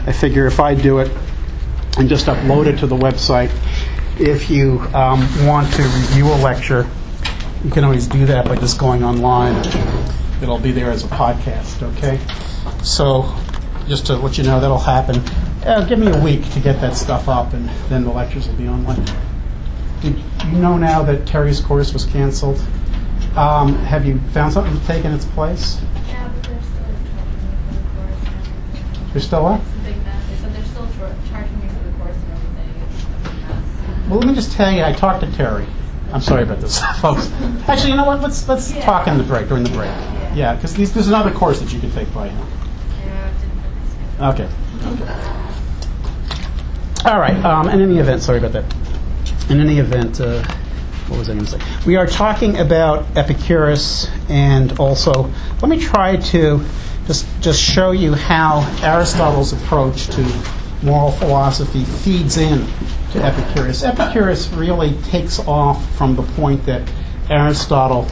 I figure if I do it and just upload it to the website, if you want to review a lecture, you can always do that by just going online. It'll be there as a podcast, okay? So just to let you know, that'll happen. Give me a week to get that stuff up, and then the lectures will be online. Did you know now that Terry's course was canceled? Have you found something to take in its place? Yeah, but they're still charging me for the course. You're still what? It's a big mess. They said they're still charging me for the course and everything. It's a big mess. Well, let me just tell you, I talked to Terry. I'm sorry about this, folks. Actually, you know what? Let's talk in the break, during the break. Yeah, because there's another course that you can take by him. Yeah, Okay. All right. In any event, sorry about that. In any event, what was I going to say? We are talking about Epicurus, and also let me try to just show you how Aristotle's approach to moral philosophy feeds in to Epicurus. Epicurus really takes off from the point that Aristotle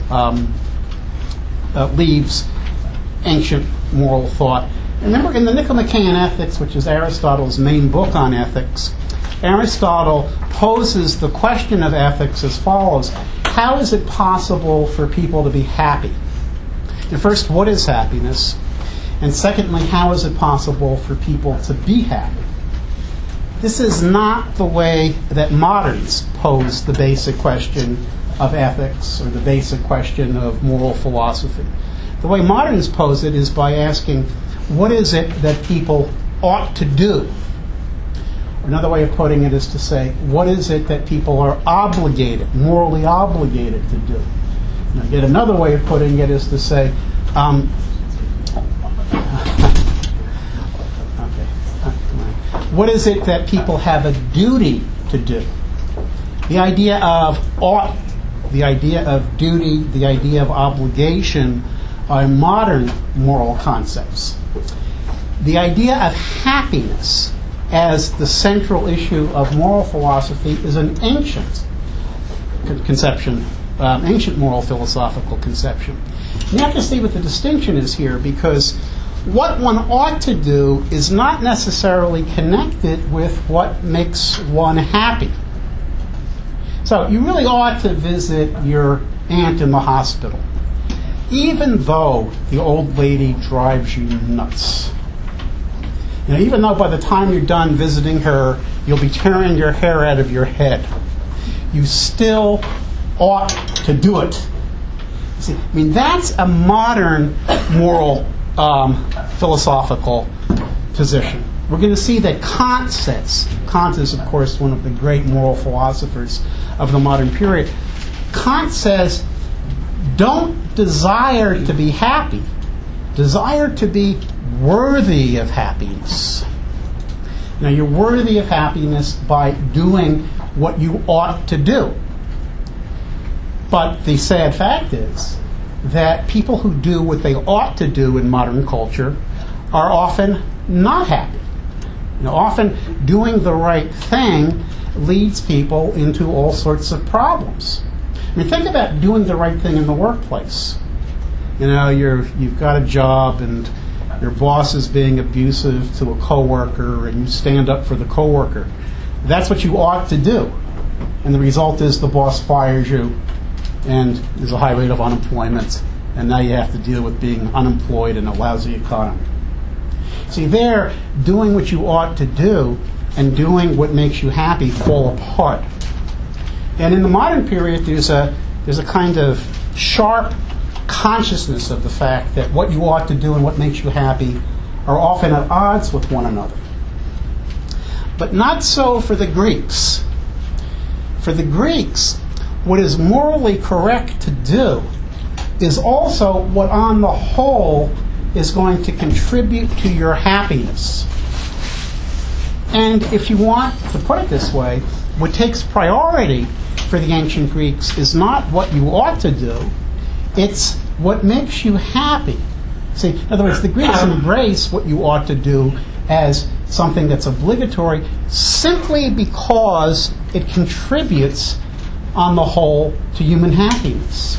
leaves ancient moral thought. Remember, in the Nicomachean Ethics, which is Aristotle's main book on ethics, Aristotle poses the question of ethics as follows: how is it possible for people to be happy? And first, what is happiness? And secondly, how is it possible for people to be happy? This is not the way that moderns pose the basic question of ethics or the basic question of moral philosophy. The way moderns pose it is by asking, what is it that people ought to do? Another way of putting it is to say, what is it that people are obligated, morally obligated to do? Now, yet another way of putting it is to say, what is it that people have a duty to do? The idea of ought, the idea of duty, the idea of obligation are modern moral concepts. The idea of happiness as the central issue of moral philosophy is an ancient conception, ancient moral philosophical conception. You have to see what the distinction is here, because what one ought to do is not necessarily connected with what makes one happy. So you really ought to visit your aunt in the hospital, even though the old lady drives you nuts. You know, even though by the time you're done visiting her, you'll be tearing your hair out of your head, you still ought to do it. See, I mean, that's a modern moral philosophical position. We're going to see that Kant says, Kant is, of course, one of the great moral philosophers of the modern period. Kant says, don't desire to be happy. Desire to be worthy of happiness. Now, you're worthy of happiness by doing what you ought to do. But the sad fact is that people who do what they ought to do in modern culture are often not happy. You know, often doing the right thing leads people into all sorts of problems. I mean, think about doing the right thing in the workplace. You know, you've got a job and your boss is being abusive to a coworker, and you stand up for the coworker. That's what you ought to do. And the result is the boss fires you, and there's a high rate of unemployment, and now you have to deal with being unemployed in a lousy economy. See, there, doing what you ought to do and doing what makes you happy fall apart. And in the modern period, there's a kind of sharp consciousness of the fact that what you ought to do and what makes you happy are often at odds with one another. But not so for the Greeks. For the Greeks, what is morally correct to do is also what on the whole is going to contribute to your happiness. And if you want to put it this way, what takes priority for the ancient Greeks is not what you ought to do, it's what makes you happy. See, in other words, the Greeks embrace what you ought to do as something that's obligatory simply because it contributes on the whole to human happiness.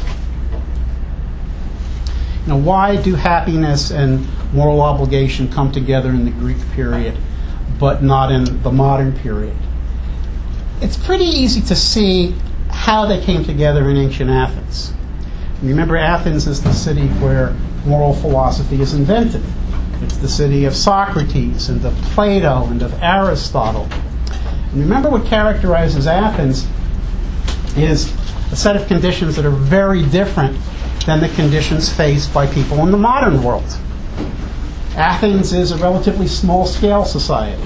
You know, why do happiness and moral obligation come together in the Greek period? but not in the modern period. It's pretty easy to see how they came together in ancient Athens. Remember, Athens is the city where moral philosophy is invented. It's the city of Socrates and of Plato and of Aristotle. And remember, what characterizes Athens is a set of conditions that are very different than the conditions faced by people in the modern world. Athens is a relatively small-scale society,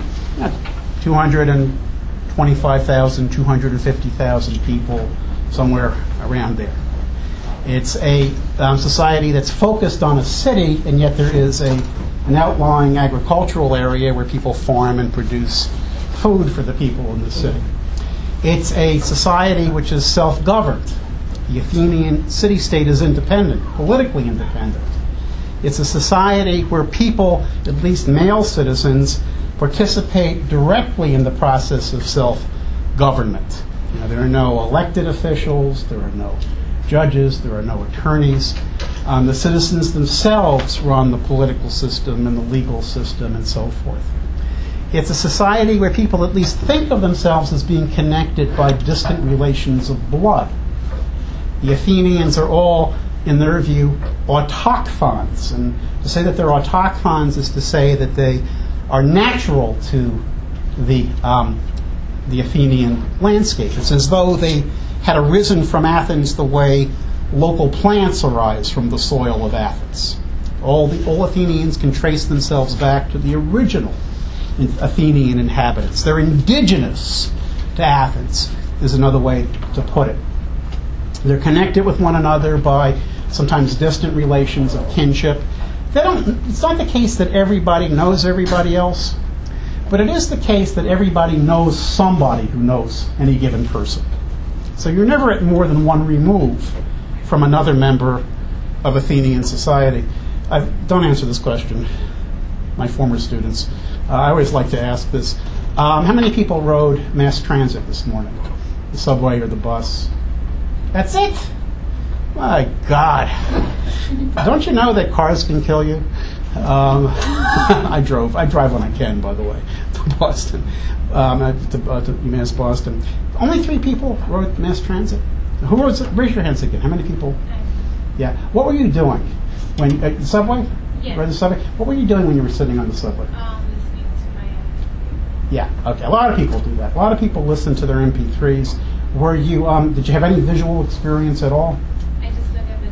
225,000, 250,000 people, somewhere around there. It's a society that's focused on a city, and yet there is an outlying agricultural area where people farm and produce food for the people in the city. It's a society which is self-governed. The Athenian city-state is independent, politically independent. It's a society where people, at least male citizens, participate directly in the process of self-government. There are no elected officials, there are no judges, there are no attorneys. The citizens themselves run the political system and the legal system and so forth. It's a society where people at least think of themselves as being connected by distant relations of blood. The Athenians are all, in their view, autochthons. And to say that they're autochthons is to say that they are natural to the Athenian landscape. It's as though they had arisen from Athens the way local plants arise from the soil of Athens. All Athenians can trace themselves back to the original Athenian inhabitants. They're indigenous to Athens, is another way to put it. They're connected with one another by sometimes distant relations of kinship. It's not the case that everybody knows everybody else, but it is the case that everybody knows somebody who knows any given person. So you're never at more than one remove from another member of Athenian society. Don't answer this question, my former students. I always like to ask this. How many people rode mass transit this morning? The subway or the bus? That's it? My God. Don't you know that cars can kill you? I drive when I can, by the way, to Boston, to UMass Boston. Only 3 people rode mass transit. Who rode? Raise your hands again. How many people? Yeah. What were you doing when the subway? Yeah. Rode the subway. What were you doing when you were sitting on the subway? Listening to my Yeah. Okay. A lot of people do that. A lot of people listen to their MP3s. Were you? Did you have any visual experience at all? I just look at the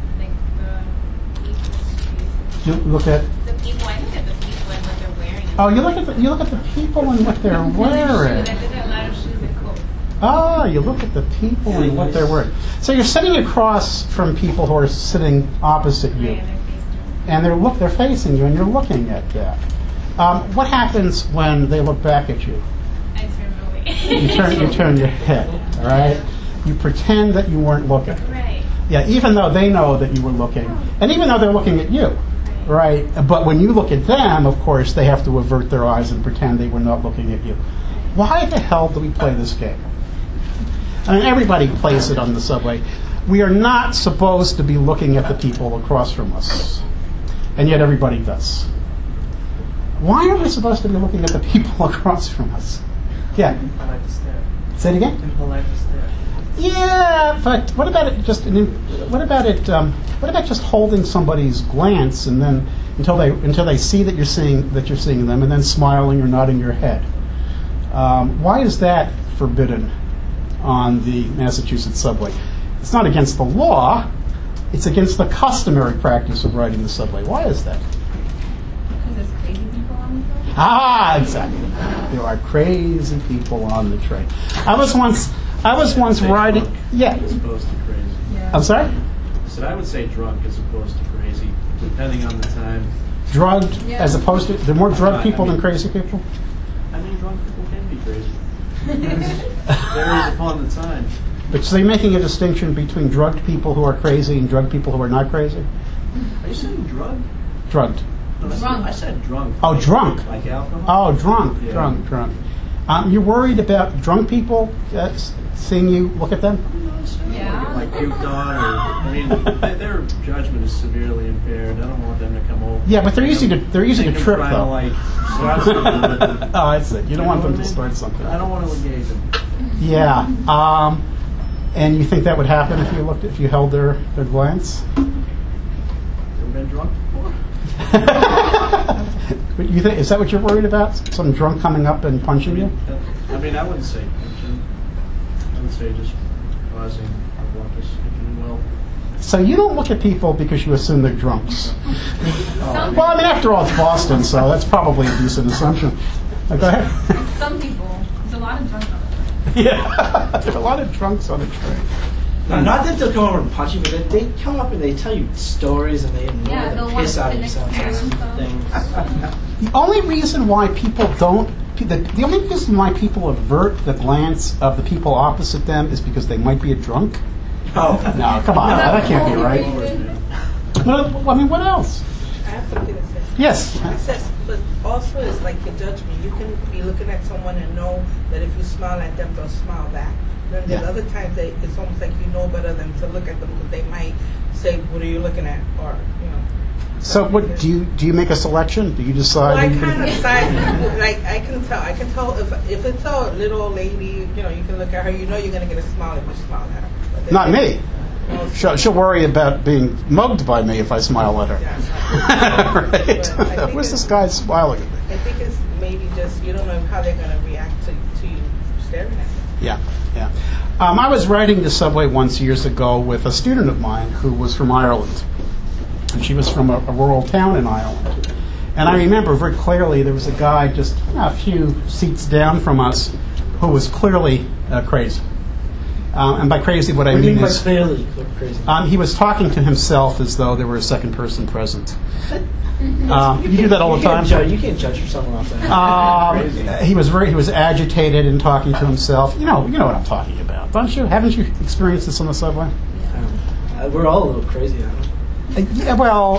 people. You look at. The people. I look at the people and what they're wearing. Oh, you look at the people and what they're wearing. I look at a lot of shoes and coats. Oh, you look at the people and what they're wearing. So you're sitting across from people who are sitting opposite you, and they're facing you, and you're looking at that. What happens when they look back at you? I turn away. You turn your head. All right. You pretend that you weren't looking. Right. Yeah. Even though they know that you were looking, and even though they're looking at you, right? But when you look at them, of course, they have to avert their eyes and pretend they were not looking at you. Why the hell do we play this game? I mean, everybody plays it on the subway. We are not supposed to be looking at the people across from us, and yet everybody does. Why are we supposed to be looking at the people across from us? Yeah. Impolite to stare. Say it again. Impolite to stare. Yeah, but what about it? What about just holding somebody's glance and then until they see that you're seeing them, and then smiling or nodding your head? Why is that forbidden on the Massachusetts subway? It's not against the law. It's against the customary practice of riding the subway. Why is that? Because there's crazy people on the train. Ah, exactly. There are crazy people on the train. I was once riding. Yeah. As opposed to crazy. Yeah. I'm sorry? I said I would say drunk as opposed to crazy, depending on the time. Drugged Yeah. as opposed to. There are more drug people than crazy people? I mean, drunk people can be crazy. Varies upon the time. But so you're making a distinction between drugged people who are crazy and drugged people who are not crazy? Are you saying drug? Drugged. No, I said drunk. Oh, drunk. Like alcohol? Oh, drunk. Yeah. Drunk. You're worried about drunk people seeing you look at them? Yeah. Like puked on, or I mean, their judgment is severely impaired. I don't want them to come over. Yeah, but they're easy to trip try to, though. like, start something with them. Oh, I see. You don't want them know to what I start mean? something. I don't want to engage them. Yeah. And you think that would happen if you held their glance? Ever been drunk before? But you think, is that what you're worried about? Some drunk coming up and punching you? I mean, I wouldn't say punching. I would say just causing a ruckus, if you will. So you don't look at people because you assume they're drunks. Well, I mean, after all, it's Boston, so that's probably a decent assumption. Go ahead. Some people. There's a lot of drunk on it. Yeah, there are a lot of drunks on the train. No, not that they'll come over and punch you, but they come up and they tell you stories and they annoy they'll the want piss to out of sit next themselves. to you and stuff. Things. The only reason why people don't, the only reason why people avert the glance of the people opposite them is because they might be a drunk. Oh, No, come on, that can't be right. Well, I mean, what else? I have something to say. Yes. It says, but also it's like your judgment. You can be looking at someone and know that if you smile at them, they'll smile back. Then there's Yeah. other times it's almost like you know better than to look at them because they might say, "What are you looking at?" Or So, what do you make a selection? Do you decide? Well, I who you kind of think- decide. Like I can tell if it's a little old lady. You can look at her. You know you're gonna get a smile if you smile at her. But then Not me. Well, She'll worry about being mugged by me if I smile at her. Yeah. Right? But I think Where's this it's- guy smiling at me? I think it's maybe just you don't know how they're gonna react to you staring at them. Yeah, yeah. I was riding the subway once years ago with a student of mine who was from Ireland. And she was from a rural town in Ireland. And I remember very clearly there was a guy just a few seats down from us who was clearly crazy. And by crazy, what I what do you mean mean by is clearly crazy? he was talking to himself as though there were a second person present. You do that all the time. You can't judge for someone off that. He was agitated and talking to himself. You know what I'm talking about, don't you? Haven't you experienced this on the subway? We're all a little crazy. I don't know. Yeah, well,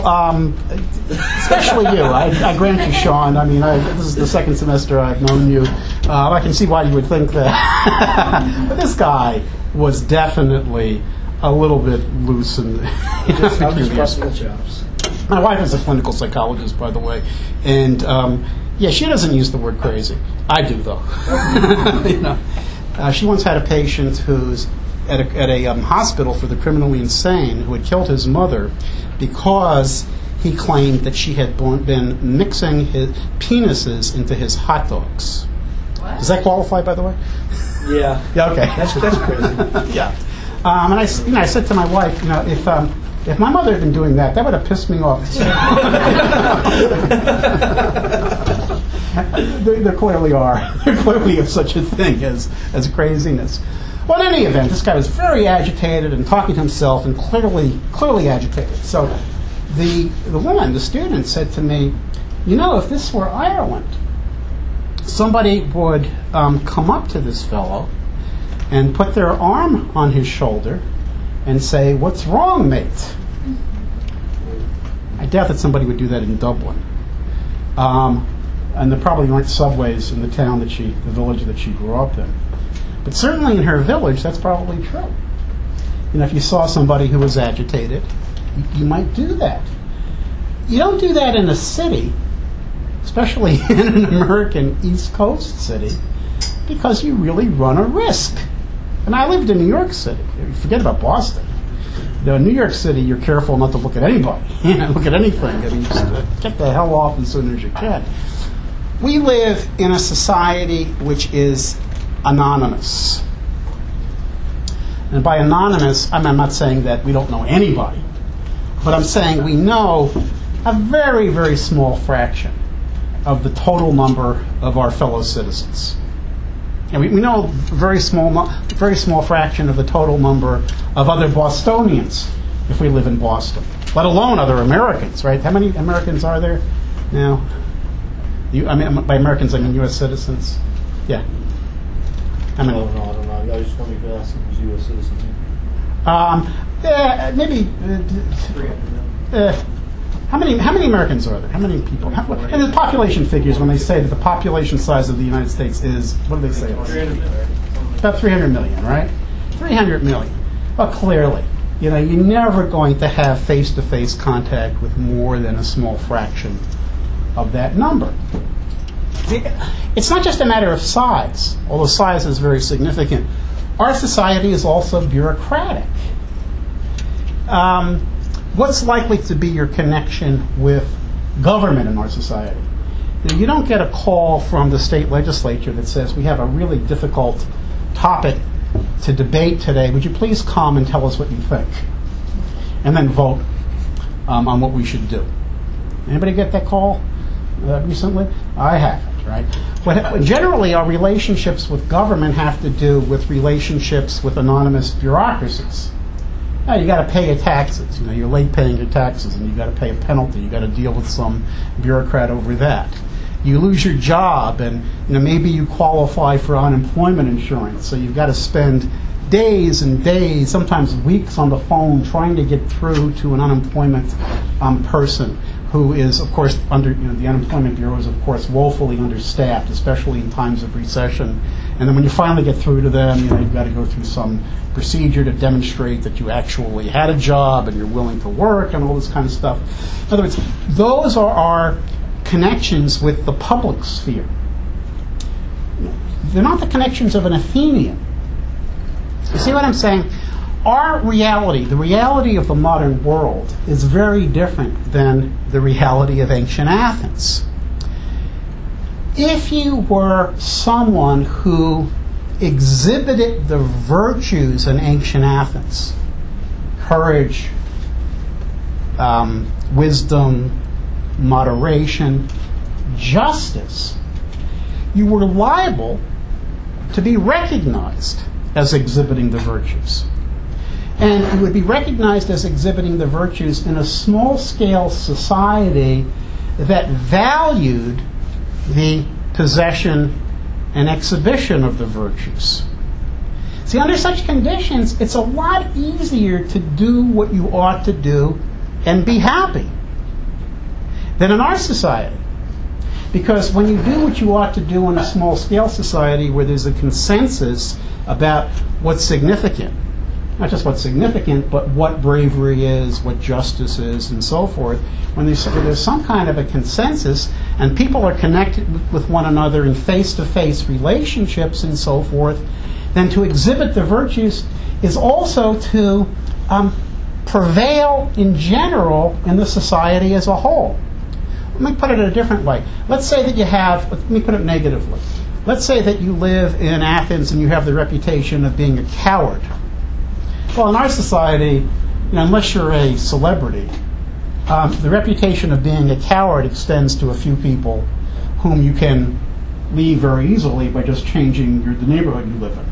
especially you. I grant you, Sean. I mean, this is the second semester I've known you. I can see why you would think that. But this guy was definitely a little bit loose and. I'm just busting the chops. My wife is a clinical psychologist, by the way, and yeah, she doesn't use the word crazy. I do, though. She once had a patient who's at a hospital for the criminally insane who had killed his mother because he claimed that she had been mixing his penises into his hot dogs. What? Does that qualify, by the way? Yeah. Yeah. Okay. That's crazy. Yeah. And I said to my wife, if my mother had been doing that, that would have pissed me off. There clearly are. There clearly is such a thing as craziness. Well, in any event, this guy was very agitated and talking to himself and clearly agitated. So the woman, the student, said to me, if this were Ireland, somebody would come up to this fellow and put their arm on his shoulder and say, "What's wrong, mate?" I doubt that somebody would do that in Dublin. And there probably aren't subways in the village that she grew up in. But certainly in her village, that's probably true. If you saw somebody who was agitated, you might do that. You don't do that in a city, especially in an American East Coast city, because you really run a risk. And I lived in New York City. Forget about Boston. In New York City, you're careful not to look at anybody, look at anything. I mean, just get the hell off as soon as you can. We live in a society which is anonymous. And by anonymous, I'm not saying that we don't know anybody, but I'm saying we know a very, very small fraction of the total number of our fellow citizens. And we know a very small fraction of the total number of other Bostonians if we live in Boston, let alone other Americans, right? How many Americans are there now? By Americans, I mean U.S. citizens. Yeah. I don't know. I just want to be asking who's U.S. citizens. Maybe. 300 How many Americans are there? How many people? And the population figures, when they say that the population size of the United States is, what do they say? 300 million. About 300 million, right? 300 million. Well, clearly, you're never going to have face-to-face contact with more than a small fraction of that number. It's not just a matter of size, although size is very significant. Our society is also bureaucratic. What's likely to be your connection with government in our society? You don't get a call from the state legislature that says, we have a really difficult topic to debate today. Would you please come and tell us what you think? And then vote on what we should do. Anybody get that call recently? I haven't, right? But generally, our relationships with government have to do with relationships with anonymous bureaucracies. Now, you got to pay your taxes. You're late paying your taxes, and you got to pay a penalty. You got to deal with some bureaucrat over that. You lose your job, and maybe you qualify for unemployment insurance, so you've got to spend days and days, sometimes weeks, on the phone trying to get through to an unemployment person who is, of course, the unemployment bureau is, of course, woefully understaffed, especially in times of recession. And then when you finally get through to them, you've got to go through some procedure to demonstrate that you actually had a job and you're willing to work and all this kind of stuff. In other words, those are our connections with the public sphere. They're not the connections of an Athenian. You see what I'm saying? Our reality, the reality of the modern world, is very different than the reality of ancient Athens. If you were someone who exhibited the virtues in ancient Athens, courage, wisdom, moderation, justice, you were liable to be recognized as exhibiting the virtues. And you would be recognized as exhibiting the virtues in a small-scale society that valued the possession and exhibition of the virtues. See, under such conditions, it's a lot easier to do what you ought to do and be happy than in our society. Because when you do what you ought to do in a small-scale society where there's a consensus about what's significant, not just what's significant, but what bravery is, what justice is, and so forth, when there's some kind of a consensus and people are connected with one another in face-to-face relationships and so forth, then to exhibit the virtues is also to prevail in general in the society as a whole. Let me put it in a different way. Let's say that let me put it negatively. Let's say that you live in Athens and you have the reputation of being a coward. Well, in our society, unless you're a celebrity, the reputation of being a coward extends to a few people whom you can leave very easily by just changing the neighborhood you live in.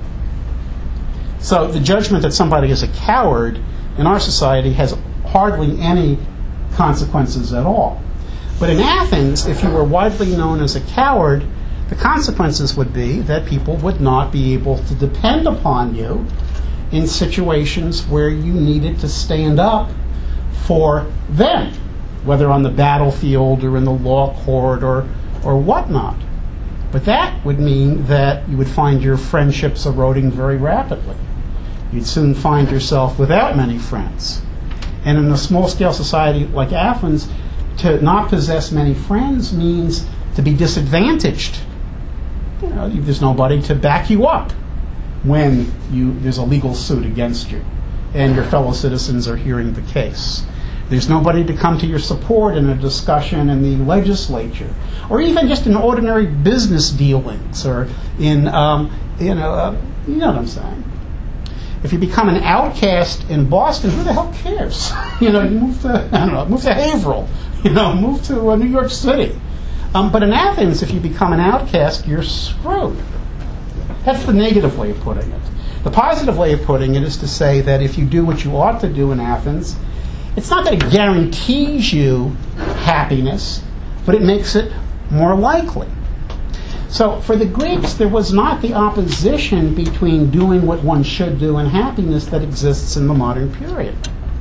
So the judgment that somebody is a coward in our society has hardly any consequences at all. But in Athens, if you were widely known as a coward, the consequences would be that people would not be able to depend upon you in situations where you needed to stand up for them, whether on the battlefield or in the law court or whatnot. But that would mean that you would find your friendships eroding very rapidly. You'd soon find yourself without many friends. And in a small-scale society like Athens, to not possess many friends means to be disadvantaged. There's nobody to back you up when there's a legal suit against you and your fellow citizens are hearing the case. There's nobody to come to your support in a discussion in the legislature, or even just in ordinary business dealings, or in, you know what I'm saying. If you become an outcast in Boston, who the hell cares? You move to, move to Haverhill, move to New York City. But in Athens, if you become an outcast, you're screwed. That's the negative way of putting it. The positive way of putting it is to say that if you do what you ought to do in Athens, it's not that it guarantees you happiness, but it makes it more likely. So for the Greeks, there was not the opposition between doing what one should do and happiness that exists in the modern period.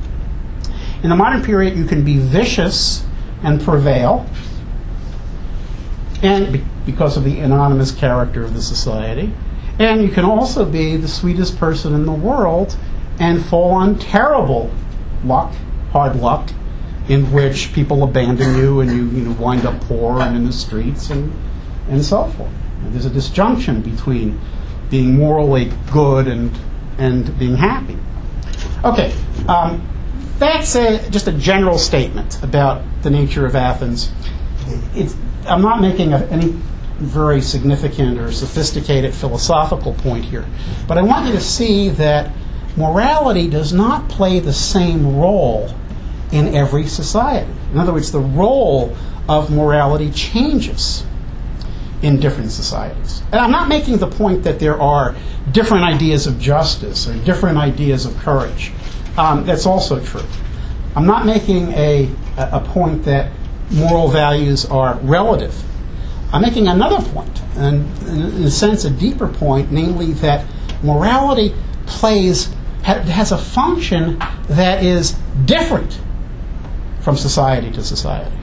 In the modern period, you can be vicious and prevail, and because of the anonymous character of the society, And you can also be the sweetest person in the world and fall on terrible luck, hard luck, in which people abandon you and you wind up poor and in the streets and so forth. And there's a disjunction between being morally good and being happy. Okay, that's just a general statement about the nature of Athens. I'm not making any very significant or sophisticated philosophical point here, but I want you to see that morality does not play the same role in every society. In other words, the role of morality changes in different societies. And I'm not making the point that there are different ideas of justice or different ideas of courage. That's also true. I'm not making a point that moral values are relative. I'm making another point, and in a sense a deeper point, namely that morality has a function that is different from society to society.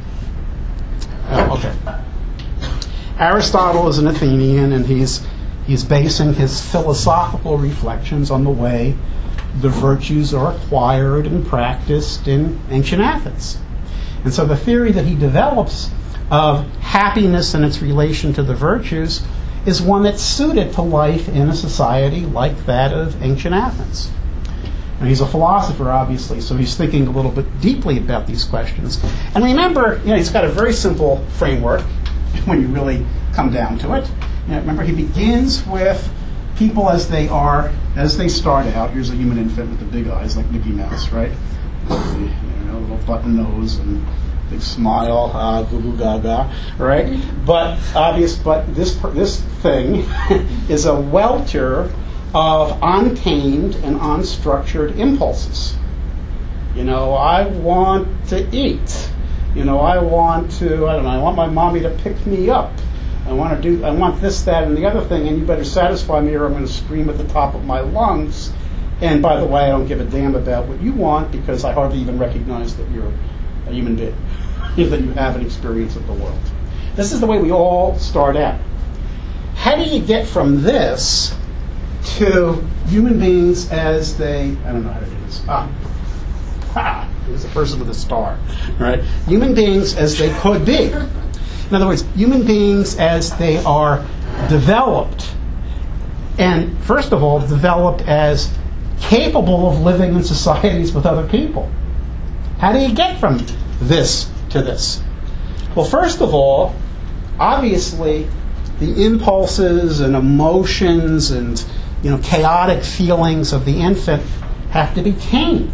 Okay. Aristotle is an Athenian, and he's basing his philosophical reflections on the way the virtues are acquired and practiced in ancient Athens. And so the theory that he develops of happiness and its relation to the virtues is one that's suited to life in a society like that of ancient Athens. And he's a philosopher, obviously, so he's thinking a little bit deeply about these questions. And remember, he's got a very simple framework when you really come down to it. Remember, he begins with people as they are, as they start out. Here's a human infant with the big eyes, like Mickey Mouse, right? Little button nose and big smile, goo goo gaga, right? But this thing is a welter of untamed and unstructured impulses. I want to eat. I want my mommy to pick me up. I want this, that, and the other thing, and you better satisfy me or I'm going to scream at the top of my lungs. And by the way, I don't give a damn about what you want because I hardly even recognize that you're a human being, that you have an experience of the world. This is the way we all start out. How do you get from this to human beings as they, I don't know how to do this. There's a person with a star, right? Human beings as they could be. In other words, human beings as they are developed. And first of all, developed as capable of living in societies with other people. How do you get from this to this? Well, first of all, obviously, the impulses and emotions and chaotic feelings of the infant have to be tamed.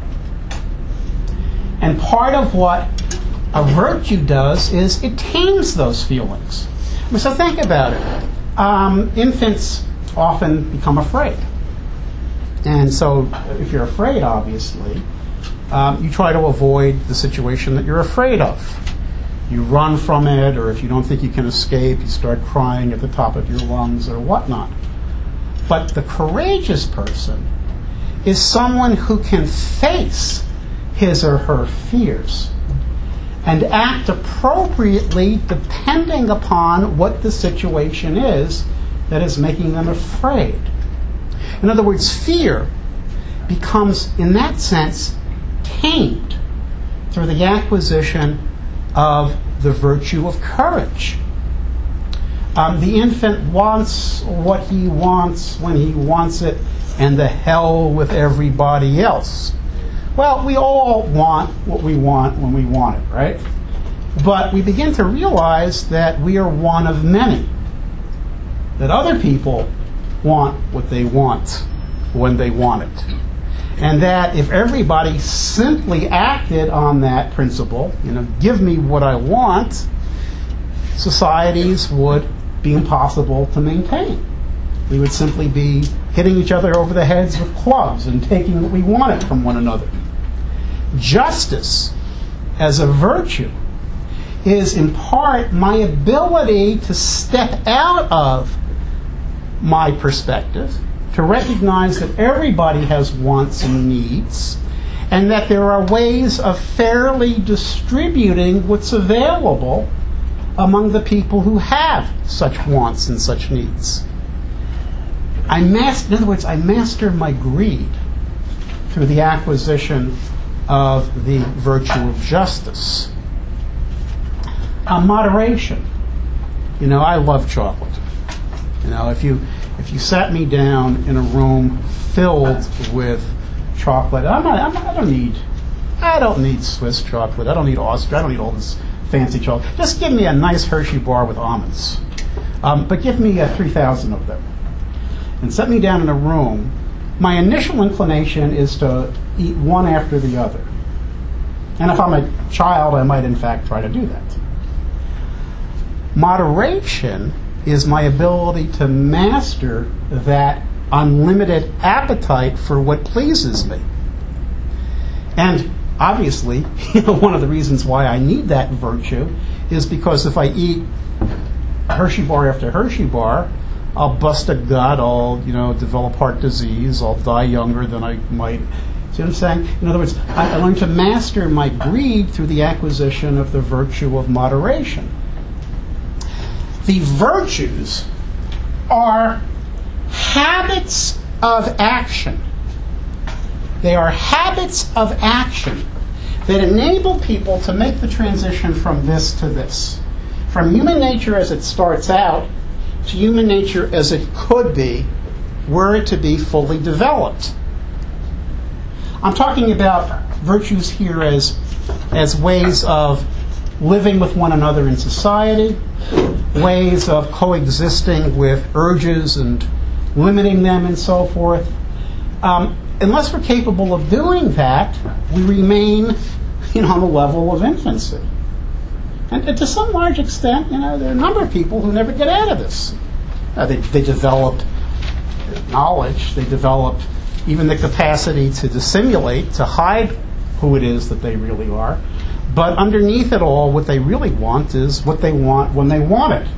And part of what a virtue does is it tames those feelings. So think about it. Infants often become afraid. And so if you're afraid, obviously, you try to avoid the situation that you're afraid of. You run from it, or if you don't think you can escape, you start crying at the top of your lungs or whatnot. But the courageous person is someone who can face his or her fears and act appropriately depending upon what the situation is that is making them afraid. In other words, fear becomes, in that sense, tamed through the acquisition of the virtue of courage. The infant wants what he wants when he wants it, and the hell with everybody else. Well, we all want what we want when we want it, right? But we begin to realize that we are one of many. That other people want what they want when they want it. And that if everybody simply acted on that principle, give me what I want, societies would be impossible to maintain. We would simply be hitting each other over the heads with clubs and taking what we wanted from one another. Justice, as a virtue, is in part my ability to step out of my perspective, to recognize that everybody has wants and needs, and that there are ways of fairly distributing what's available among the people who have such wants and such needs. in other words, I master my greed through the acquisition of the virtue of justice. Moderation. You know, I love chocolate. You know, if you sat me down in a room filled with chocolate, I don't need Swiss chocolate. I don't need Austria. I don't need all this fancy chocolate. Just give me a nice Hershey bar with almonds. But give me 3,000 of them. And set me down in a room. My initial inclination is to eat one after the other. And if I'm a child, I might in fact try to do that. Moderation is my ability to master that unlimited appetite for what pleases me. And obviously, one of the reasons why I need that virtue is because if I eat Hershey bar after Hershey bar, I'll bust a gut, I'll develop heart disease, I'll die younger than I might. See what I'm saying? In other words, I learn to master my greed through the acquisition of the virtue of moderation. The virtues are habits of action. They are habits of action that enable people to make the transition from this to this. From human nature as it starts out to human nature as it could be were it to be fully developed. I'm talking about virtues here as ways of living with one another in society, ways of coexisting with urges and limiting them and so forth. Unless we're capable of doing that, we remain on the level of infancy. And to some large extent, there are a number of people who never get out of this. They develop knowledge, they develop even the capacity to dissimulate, to hide who it is that they really are. But underneath it all, what they really want is what they want when they want it.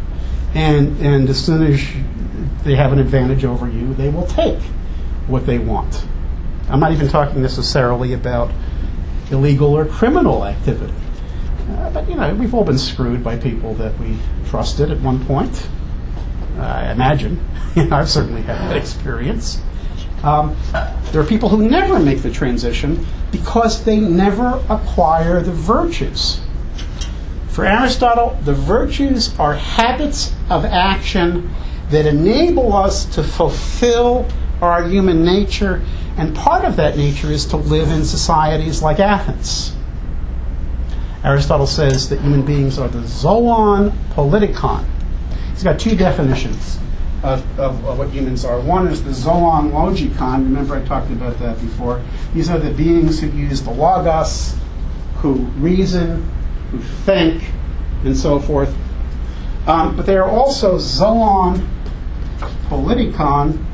And as soon as they have an advantage over you, they will take what they want. I'm not even talking necessarily about illegal or criminal activity. But we've all been screwed by people that we trusted at one point. I imagine. I've certainly had that experience. There are people who never make the transition because they never acquire the virtues. For Aristotle, the virtues are habits of action that enable us to fulfill our human nature, and part of that nature is to live in societies like Athens. Aristotle says that human beings are the zoon politikon. He's got two definitions of what humans are. One is the zoon logikon. Remember I talked about that before. These are the beings who use the logos, who reason, who think, and so forth. But they are also zoon politikon.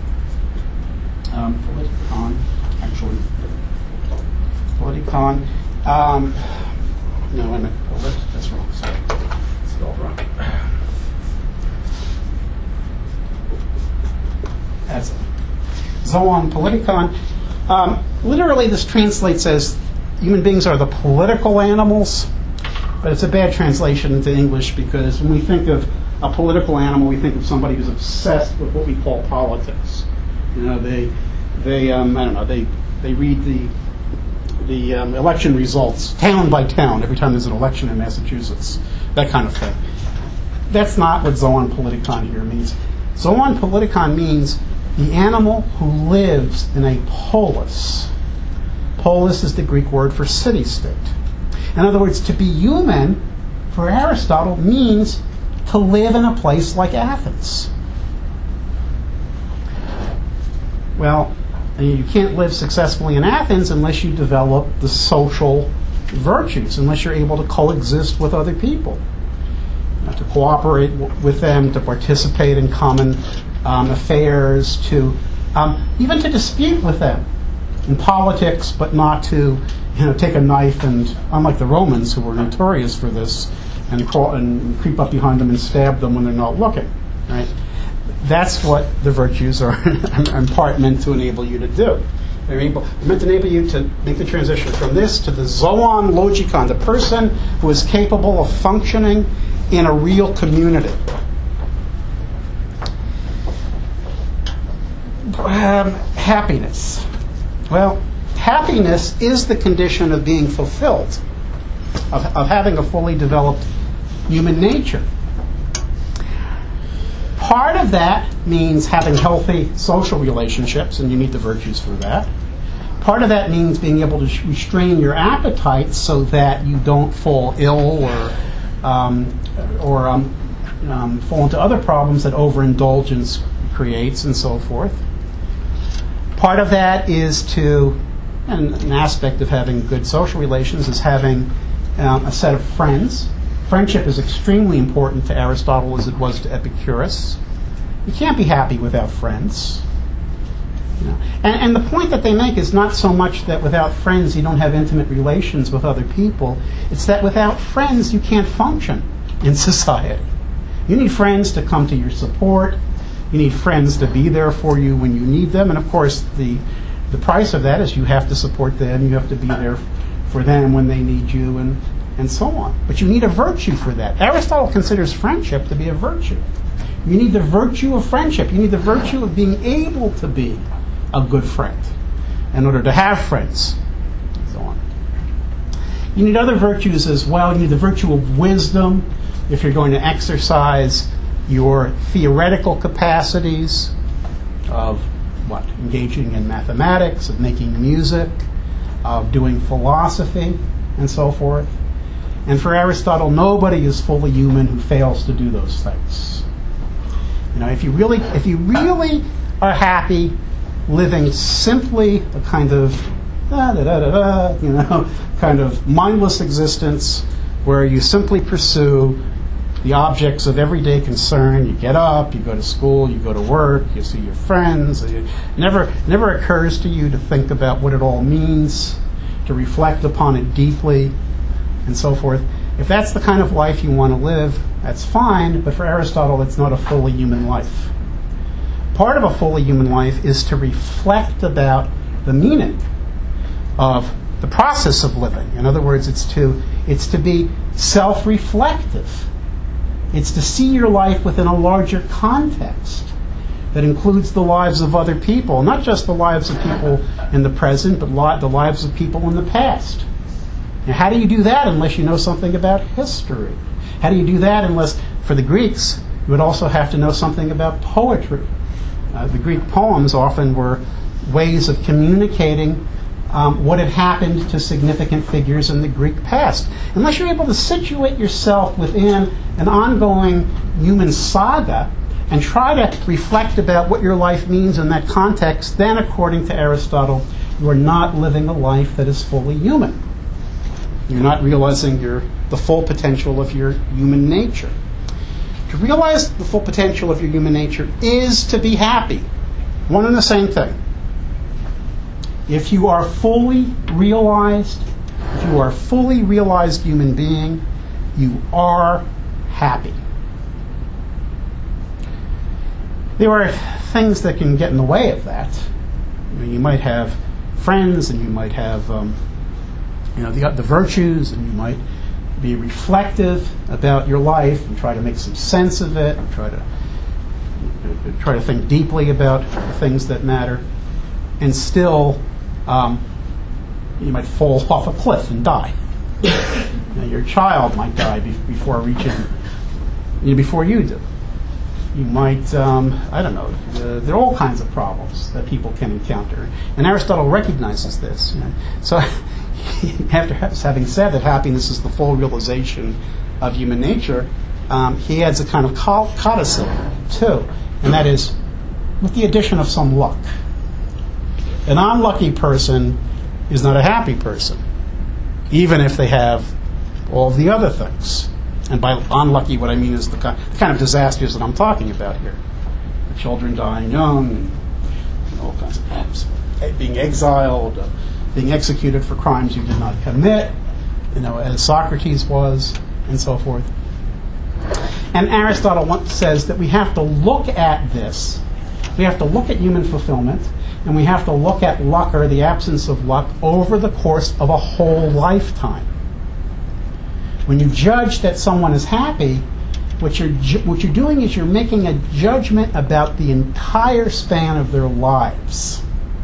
Politikon. No, I meant that's wrong. Sorry. It's all wrong. That's it. Zoon politikon. Literally, this translates as human beings are the political animals, but it's a bad translation into English because when we think of a political animal, we think of somebody who's obsessed with what we call politics. They read the election results town by town every time there's an election in Massachusetts, that kind of thing. That's not what zoon politikon here means. Zoon politikon means the animal who lives in a polis. Polis is the Greek word for city-state. In other words, to be human, for Aristotle, means to live in a place like Athens. Well, you can't live successfully in Athens unless you develop the social virtues, unless you're able to coexist with other people, to cooperate with them, to participate in common affairs, to even to dispute with them in politics, but not to take a knife and, unlike the Romans who were notorious for this, and creep up behind them and stab them when they're not looking. Right? That's what the virtues are in part meant to enable you to do. They're meant to enable you to make the transition from this to the zoon logikon, the person who is capable of functioning in a real community. Happiness. Well, happiness is the condition of being fulfilled, of having a fully developed human nature. Part of that means having healthy social relationships, and you need the virtues for that. Part of that means being able to restrain your appetite so that you don't fall ill or fall into other problems that overindulgence creates and so forth. Part of that is and an aspect of having good social relations is having a set of friends. Friendship is extremely important to Aristotle as it was to Epicurus. You can't be happy without friends. And the point that they make is not so much that without friends you don't have intimate relations with other people. It's that without friends you can't function in society. You need friends to come to your support. You need friends to be there for you when you need them. And of course, the price of that is you have to support them. You have to be there for them when they need you and so on. But you need a virtue for that. Aristotle considers friendship to be a virtue. You need the virtue of friendship. You need the virtue of being able to be a good friend in order to have friends and so on. You need other virtues as well. You need the virtue of wisdom if you're going to exercise your theoretical capacities of engaging in mathematics, of making music, of doing philosophy, and so forth. And for Aristotle, nobody is fully human who fails to do those things. If you really are happy living simply a kind of kind of mindless existence where you simply pursue the objects of everyday concern. You get up, you go to school, you go to work, you see your friends. It never occurs to you to think about what it all means, to reflect upon it deeply, and so forth. If that's the kind of life you want to live, that's fine, but for Aristotle, it's not a fully human life. Part of a fully human life is to reflect about the meaning of the process of living. In other words, it's to be self-reflective. It's to see your life within a larger context that includes the lives of other people, not just the lives of people in the present, but the lives of people in the past. Now, how do you do that unless you know something about history? How do you do that unless, for the Greeks, you would also have to know something about poetry? The Greek poems often were ways of communicating what had happened to significant figures in the Greek past. Unless you're able to situate yourself within an ongoing human saga and try to reflect about what your life means in that context, then, according to Aristotle, you are not living a life that is fully human. You're not realizing the full potential of your human nature. To realize the full potential of your human nature is to be happy. One and the same thing. If you are fully realized human being, you are happy. There are things that can get in the way of that. You might have friends, and you might have the virtues, and you might be reflective about your life and try to make some sense of it, and try to think deeply about the things that matter, and still you might fall off a cliff and die. Your child might die before you do. You might, there are all kinds of problems that people can encounter. And Aristotle recognizes this. So after having said that happiness is the full realization of human nature, he adds a kind of codicil too, and that is with the addition of some luck. An unlucky person is not a happy person, even if they have all the other things. And by unlucky, what I mean is the kind of disasters that I'm talking about here. The children dying young, and all kinds of problems. Being exiled, being executed for crimes you did not commit, as Socrates was, and so forth. And Aristotle says that we have to look at this. We have to look at human fulfillment, and we have to look at luck, or the absence of luck, over the course of a whole lifetime. When you judge that someone is happy, what you're doing is you're making a judgment about the entire span of their lives.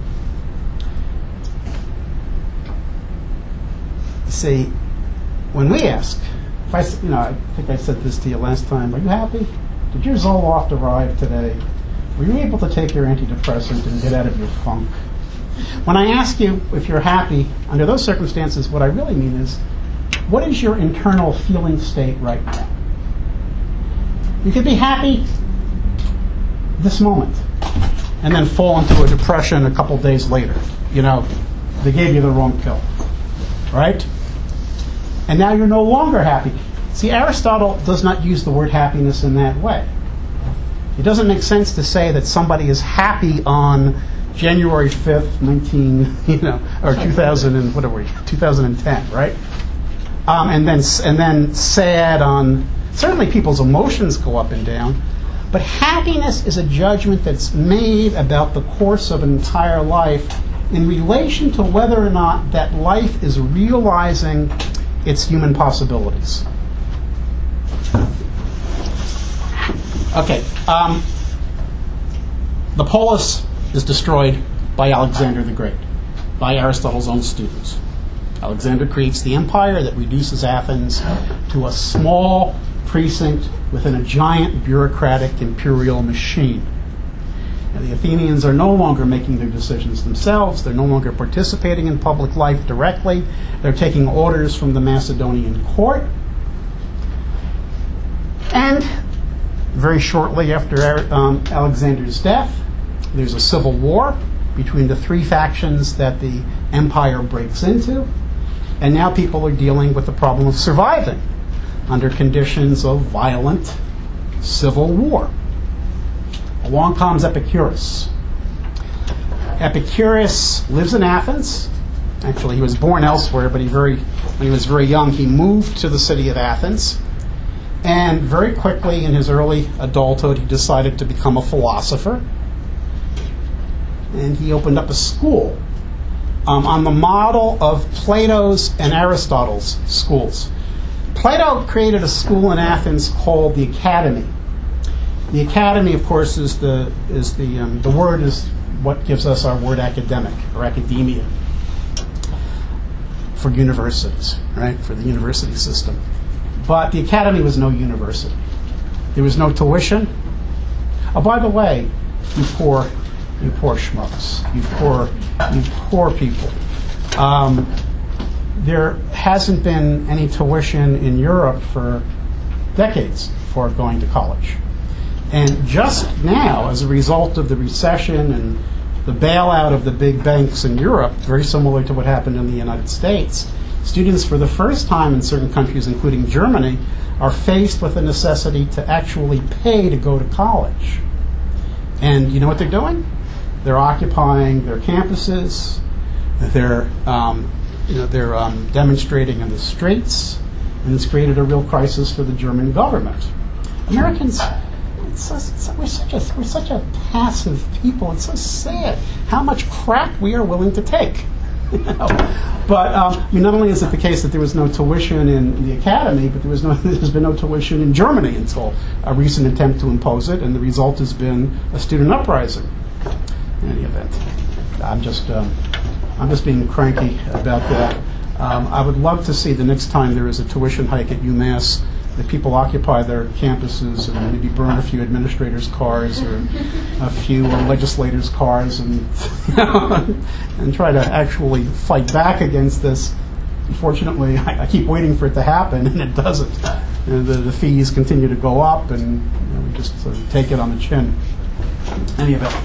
See, when we ask, I think I said this to you last time, are you happy? Did your Zoloft arrive today? Were you able to take your antidepressant and get out of your funk? When I ask you if you're happy, under those circumstances, what I really mean is, what is your internal feeling state right now? You could be happy this moment and then fall into a depression a couple days later. They gave you the wrong pill, right? And now you're no longer happy. See, Aristotle does not use the word happiness in that way. It doesn't make sense to say that somebody is happy on January 5th, 2010, right? And then sad on. Certainly, people's emotions go up and down, but happiness is a judgment that's made about the course of an entire life in relation to whether or not that life is realizing its human possibilities. Okay, the polis is destroyed by Alexander the Great, by Aristotle's own students. Alexander creates the empire that reduces Athens to a small precinct within a giant bureaucratic imperial machine. Now, the Athenians are no longer making their decisions themselves. They're no longer participating in public life directly. They're taking orders from the Macedonian court. And very shortly after Alexander's death, there's a civil war between the three factions that the empire breaks into. And now people are dealing with the problem of surviving under conditions of violent civil war. Along comes Epicurus. Epicurus lives in Athens. Actually, he was born elsewhere, but when he was very young, he moved to the city of Athens. And very quickly in his early adulthood, he decided to become a philosopher. And he opened up a school on the model of Plato's and Aristotle's schools. Plato created a school in Athens called the Academy. The Academy, of course, is the word is what gives us our word academic or academia for universities, right? For the university system. But the Academy was no university. There was no tuition. Oh, by the way, you poor schmucks, you poor people. There hasn't been any tuition in Europe for decades for going to college. And just now, as a result of the recession and the bailout of the big banks in Europe, very similar to what happened in the United States, students for the first time in certain countries, including Germany, are faced with the necessity to actually pay to go to college. And you know what they're doing? They're occupying their campuses. They're demonstrating in the streets, and it's created a real crisis for the German government. Americans, we're such a passive people. It's so sad how much crap we are willing to take. But not only is it the case that there was no tuition in the Academy, but there's been no tuition in Germany until a recent attempt to impose it, and the result has been a student uprising. In any event, I'm just being cranky about that. I would love to see the next time there is a tuition hike at UMass that people occupy their campuses and maybe burn a few administrators' cars or a few legislators' cars and and try to actually fight back against this. Unfortunately, I keep waiting for it to happen, and it doesn't. The fees continue to go up, and we just sort of take it on the chin. In any event,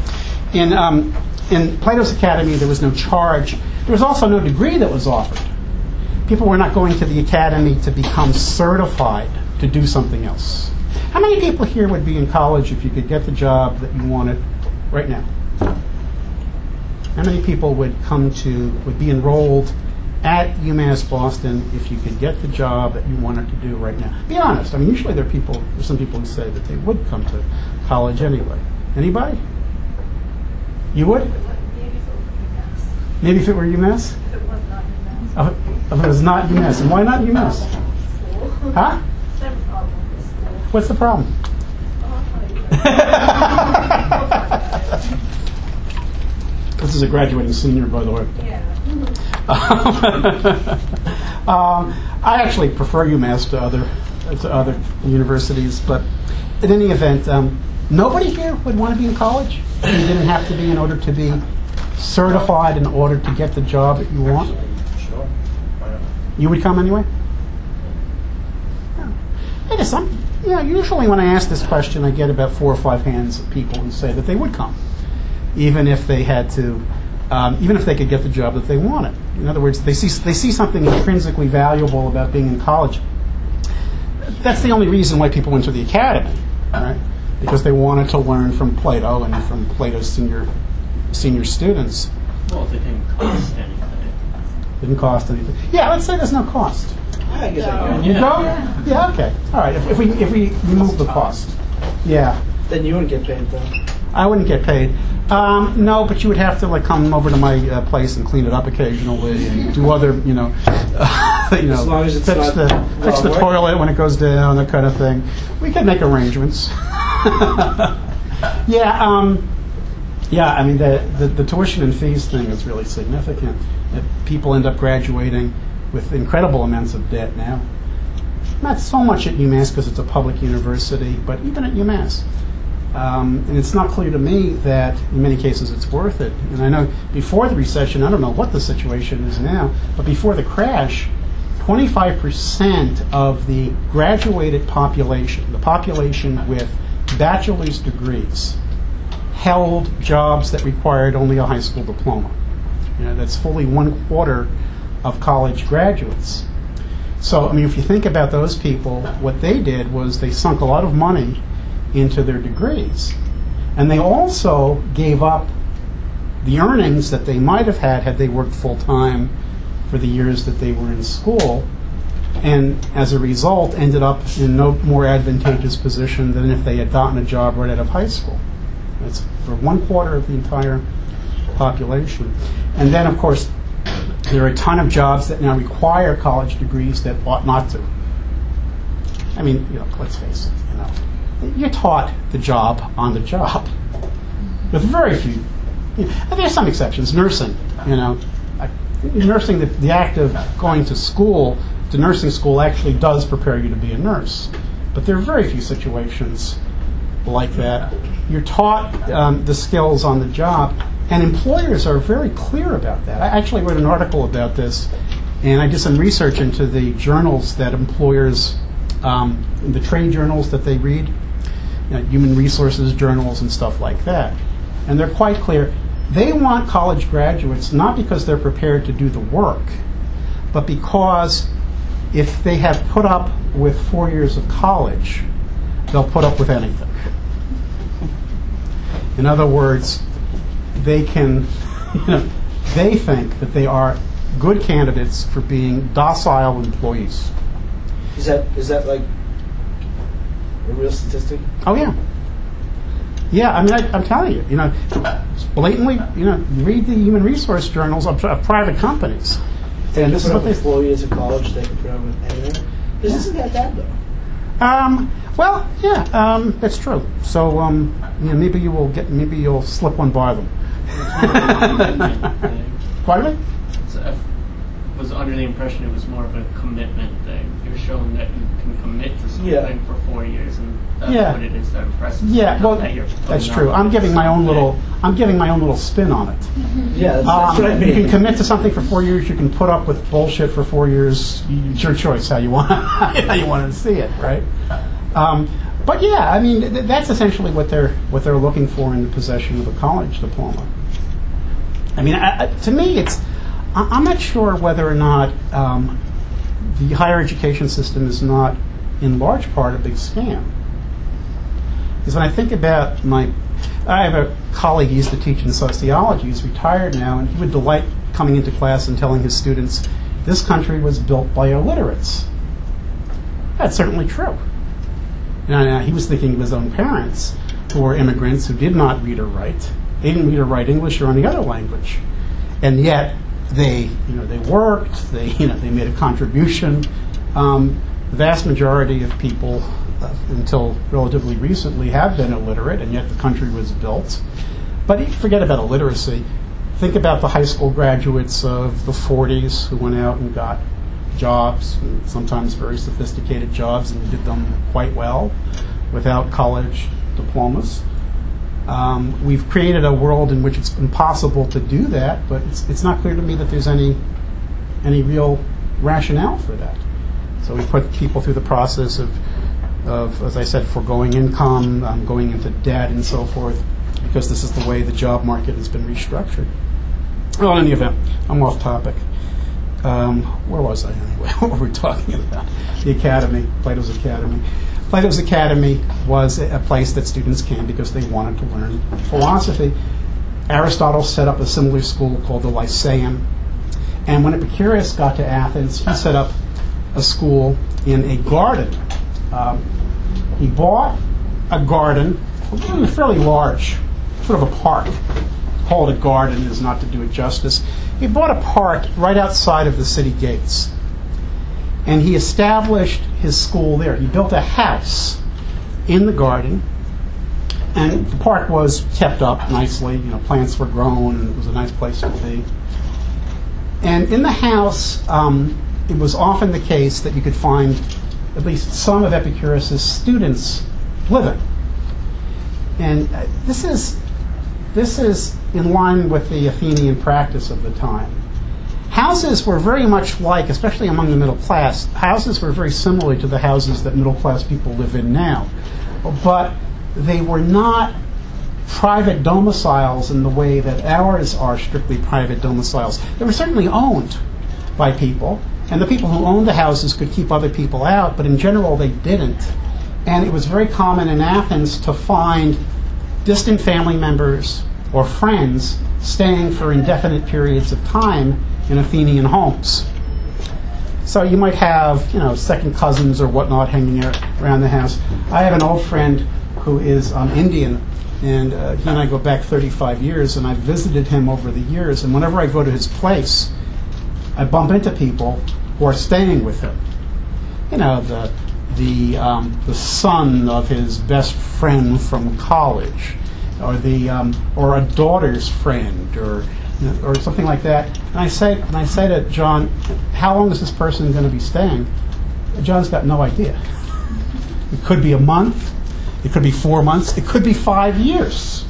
in Plato's Academy, there was no charge. There was also no degree that was offered. People were not going to the Academy to become certified to do something else. How many people here would be in college if you could get the job that you wanted right now? How many people would be enrolled at UMass Boston if you could get the job that you wanted to do right now? Be honest. I mean, usually there's some people who say that they would come to college anyway. Anybody? You would? Maybe if it were UMass? If it was not UMass. If it was not UMass. And why not UMass? Huh? What's the problem? This is a graduating senior, by the way. Yeah. I actually prefer UMass to other universities, but in any event, nobody here would want to be in college. You didn't have to be in order to be certified in order to get the job that you want. Sure. Why not? You would come anyway? Yeah. I guess usually when I ask this question, I get about 4 or 5 hands of people who say that they would come, even if they had to, even if they could get the job that they wanted. In other words, they see something intrinsically valuable about being in college. That's the only reason why people went to the academy, right? Because they wanted to learn from Plato and from Plato's senior students. Well, it didn't cost anything. Didn't cost anything. Yeah, let's say there's no cost. I guess I You go. go? Yeah, okay. All right. If we remove the cost, yeah, Then you wouldn't get paid though. I wouldn't get paid. No, but you would have to like come over to my place and clean it up occasionally and do other, As long as it's fix not the work. toilet when it goes down, that kind of thing. We could make arrangements. Yeah. Yeah, I mean, the tuition and fees thing is really significant. People end up graduating with incredible amounts of debt now. Not so much at UMass because it's a public university, but even at UMass. And it's not clear to me that in many cases it's worth it. And I know before the recession, I don't know what the situation is now, but before the crash, 25% of the graduated population, the population with bachelor's degrees, held jobs that required only a high school diploma. That's fully 1/4 of college graduates. So, I mean, if you think about those people, what they did was they sunk a lot of money into their degrees. And they also gave up the earnings that they might have had they worked full-time for the years that they were in school, and as a result ended up in no more advantageous position than if they had gotten a job right out of high school. That's for 1/4 of the entire population. And then, of course, there are a ton of jobs that now require college degrees that ought not to. I mean, let's face it, you're taught the job on the job. With very few. And there's some exceptions. Nursing, nursing, the act of going to school, to nursing school, actually does prepare you to be a nurse. But there are very few situations like that. You're taught the skills on the job, and employers are very clear about that. I actually wrote an article about this, and I did some research into the journals that employers, the trade journals that they read, human resources journals and stuff like that. And they're quite clear. They want college graduates not because they're prepared to do the work, but because if they have put up with 4 years of college, they'll put up with anything. In other words, they can, they think that they are good candidates for being docile employees. Is that like a real statistic? Oh yeah. Yeah, I mean, I'm telling you, blatantly, you read the human resource journals of private companies, and this is what they. 4 years of college, they can put up with anything. This isn't that bad though. Well, yeah, that's true. So, maybe you'll slip one by them. Pardon me? So I was under the impression it was more of a commitment thing. You're showing that you can commit to something for 4 years, and that's what it is that impresses me. Yeah, well, that you're that's true. I'm giving my own little spin on it. Yeah, that's what I mean. You can commit to something for 4 years. You can put up with bullshit for 4 years. It's your choice how you want to see it, right? But yeah, I mean, that's essentially what they're looking for in the possession of a college diploma. I mean, to me, I'm not sure whether or not the higher education system is not, in large part, a big scam. Because when I think about I have a colleague who used to teach in sociology. He's retired now, and he would delight coming into class and telling his students, this country was built by illiterates. That's certainly true. Now, he was thinking of his own parents, who were immigrants who did not read or write. They didn't read or write English or any other language, and yet they worked. They made a contribution. The vast majority of people until relatively recently, have been illiterate, and yet the country was built. But forget about illiteracy. Think about the high school graduates of the 40s who went out and got jobs, and sometimes very sophisticated jobs, and did them quite well without college diplomas. We've created a world in which it's impossible to do that, but it's not clear to me that there's any real rationale for that. So we put people through the process of as I said, foregoing income, going into debt, and so forth, because this is the way the job market has been restructured. Well, in any event, I'm off topic. Where was I anyway? What were we talking about? The Academy, Plato's Academy. Plato's Academy was a place that students came because they wanted to learn philosophy. Aristotle set up a similar school called the Lyceum. And when Epicurus got to Athens, he set up a school in a garden. He bought a garden, fairly large, sort of a park. Call it a garden is not to do it justice. He bought a park right outside of the city gates. And he established his school there. He built a house in the garden, and the park was kept up nicely. Plants were grown, and it was a nice place to be. And in the house, it was often the case that you could find at least some of Epicurus' students living. And this is in line with the Athenian practice of the time. Houses were very much like, especially among the middle class, houses were very similar to the houses that middle class people live in now. But they were not private domiciles in the way that ours are strictly private domiciles. They were certainly owned by people, and the people who owned the houses could keep other people out, but in general they didn't. And it was very common in Athens to find distant family members or friends staying for indefinite periods of time in Athenian homes. So you might have, second cousins or whatnot hanging out around the house. I have an old friend who is Indian, and he and I go back 35 years, and I've visited him over the years, and whenever I go to his place, I bump into people who are staying with him. The son of his best friend from college, or a daughter's friend, or something like that. And I say to John, how long is this person going to be staying? John's got no idea. It could be a month, it could be 4 months, it could be 5 years.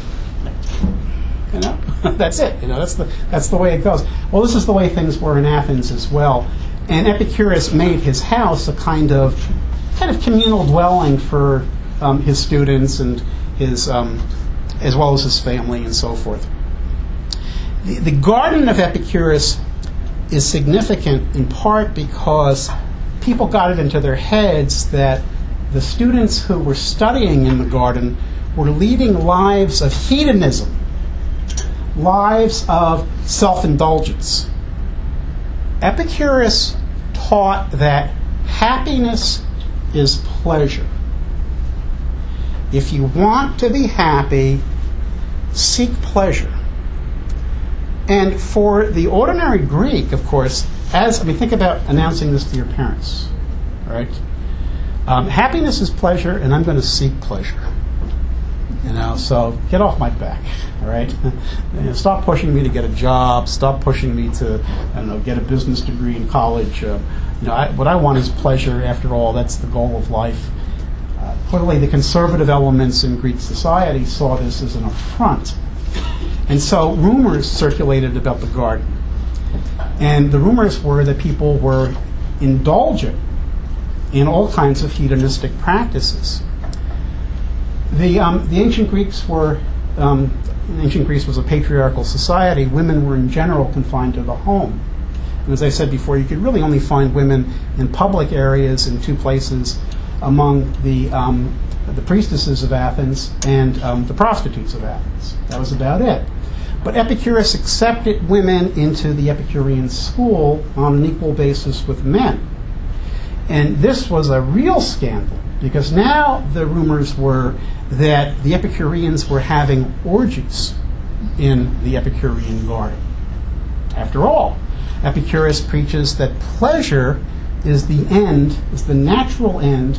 That's it. That's the way it goes. Well, this is the way things were in Athens as well. And Epicurus made his house a kind of communal dwelling for his students and his, as well as his family and so forth. The garden of Epicurus is significant in part because people got it into their heads that the students who were studying in the garden were leading lives of hedonism, lives of self-indulgence. Epicurus taught that happiness is pleasure. If you want to be happy, seek pleasure. And for the ordinary Greek, of course, think about announcing this to your parents, right? Happiness is pleasure, and I'm going to seek pleasure. So get off my back, all right? Stop pushing me to get a job. Stop pushing me to, get a business degree in college. What I want is pleasure. After all, that's the goal of life. Clearly, the conservative elements in Greek society saw this as an affront. And so rumors circulated about the garden. And the rumors were that people were indulgent in all kinds of hedonistic practices. The ancient Greeks were, ancient Greece was a patriarchal society. Women were in general confined to the home. And as I said before, you could really only find women in public areas in two places among the priestesses of Athens and the prostitutes of Athens. That was about it. But Epicurus accepted women into the Epicurean school on an equal basis with men. And this was a real scandal, because now the rumors were that the Epicureans were having orgies in the Epicurean garden. After all, Epicurus preaches that pleasure is the end, is the natural end